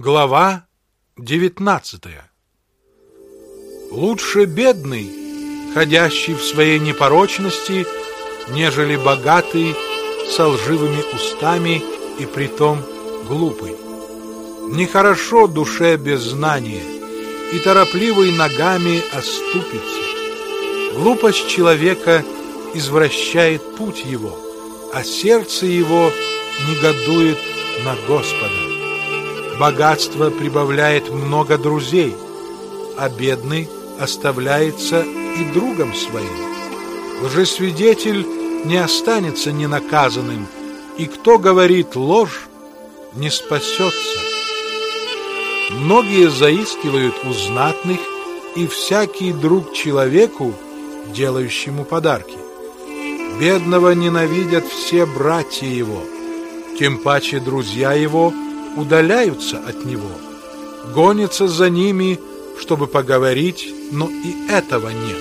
Глава 19. Лучше бедный, ходящий в своей непорочности, нежели богатый со лживыми устами и притом глупый. Нехорошо душе без знания, и торопливый ногами оступится. Глупость человека извращает путь его, а сердце его негодует на Господа. Богатство прибавляет много друзей, а бедный оставляется и другом своим. Лжесвидетель не останется ненаказанным, и кто говорит ложь, не спасется. Многие заискивают у знатных, и всякий друг человеку, делающему подарки. Бедного ненавидят все братья его, тем паче друзья его удаляются от него, гонятся за ними, чтобы поговорить, но и этого нет.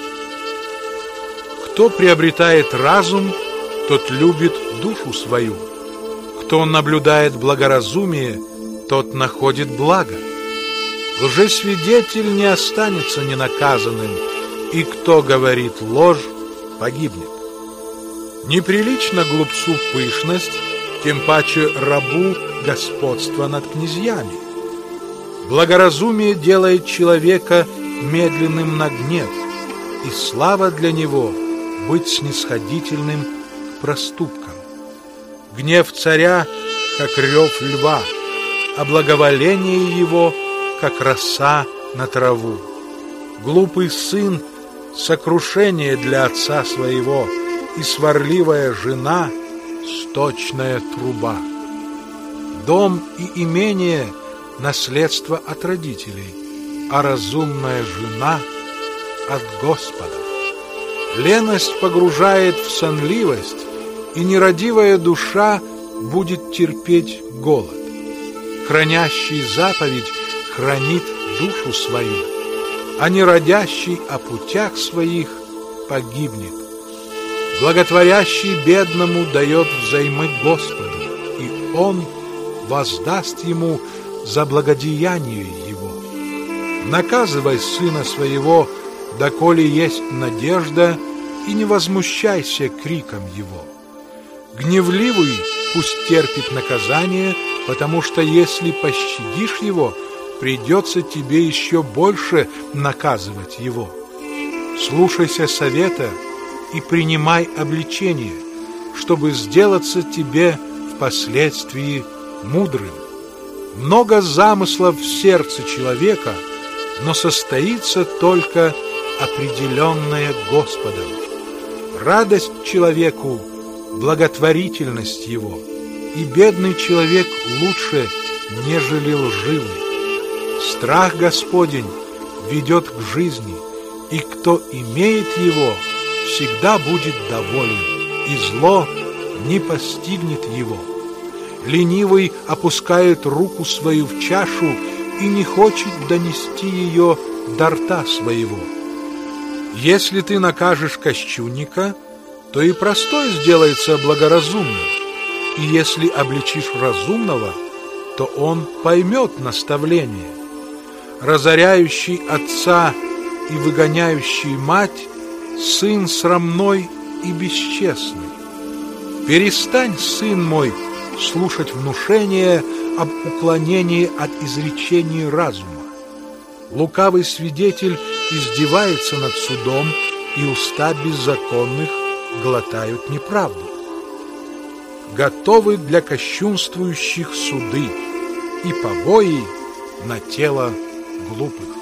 Кто приобретает разум, тот любит душу свою. Кто наблюдает благоразумие, тот находит благо. Лжесвидетель не останется ненаказанным, и кто говорит ложь, погибнет. Неприлично глупцу пышность, тем паче рабу господство над князьями. Благоразумие делает человека медленным на гнев, и слава для него быть снисходительным к проступкам. Гнев царя, как рев льва, а благоволение его, как роса на траву. Глупый сын — сокрушение для отца своего, и сварливая жена — сточная труба. Дом и имение — наследство от родителей, а разумная жена — от Господа. Леность погружает в сонливость, и нерадивая душа будет терпеть голод. Хранящий заповедь хранит душу свою, а нерадящий о путях своих погибнет. Благотворящий бедному дает взаймы Господу, и Он воздаст ему за благодеяние его. Наказывай сына своего, доколе есть надежда, и не возмущайся криком его. Гневливый пусть терпит наказание, потому что если пощадишь его, придется тебе еще больше наказывать его. Слушайся совета и принимай обличение, чтобы сделаться тебе впоследствии мудрым. Много замыслов в сердце человека, но состоится только определенное Господом. Радость человеку — благотворительность его, и бедный человек лучше, нежели лживый. Страх Господень ведет к жизни, и кто имеет его, всегда будет доволен, и зло не постигнет его. Ленивый опускает руку свою в чашу и не хочет донести ее до рта своего. Если ты накажешь кощунника, то и простой сделается благоразумным, и если обличишь разумного, то он поймет наставление. Разоряющий отца и выгоняющий мать — сын срамной и бесчестный. Перестань, сын мой, слушать внушения об уклонении от изречений разума. Лукавый свидетель издевается над судом, и уста беззаконных глотают неправду. Готовы для кощунствующих суды, и побои на тело глупых.